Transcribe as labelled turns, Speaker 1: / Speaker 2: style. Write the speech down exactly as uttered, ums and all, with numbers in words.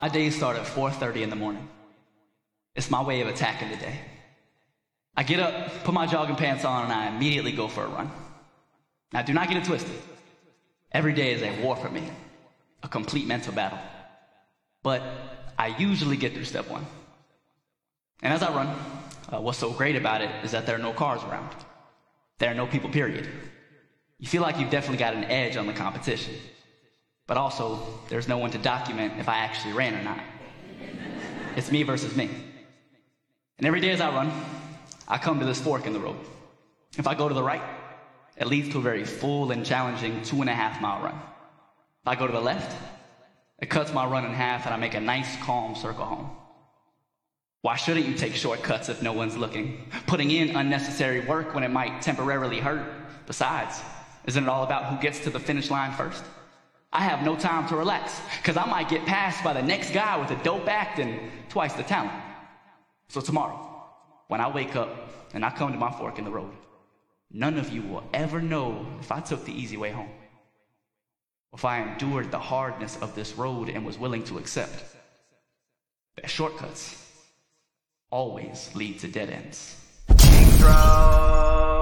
Speaker 1: My days start at four thirty in the morning. It's my way of attacking the day. I get up, put my jogging pants on, and I immediately go for a run. Now, do not get it twisted. Every day is a war for me, a complete mental battle. But I usually get through step one. And as I run, uh, what's so great about it is that there are no cars around. There are no people, period. You feel like you've definitely got an edge on the competition. But also, there's no one to document if I actually ran or not. It's me versus me. And every day as I run, I come to this fork in the road. If I go to the right, it leads to a very full and challenging two and a half mile run. If I go to the left, it cuts my run in half and I make a nice, calm circle home. Why shouldn't you take shortcuts if no one's looking? Putting in unnecessary work when it might temporarily hurt. Besides, isn't it all about who gets to the finish line first? I have no time to relax, because I might get passed by the next guy with a dope act and twice the talent. So tomorrow, when I wake up and I come to my fork in the road, none of you will ever know if I took the easy way home, or if I endured the hardness of this road and was willing to accept that shortcuts always lead to dead ends.
Speaker 2: Intro.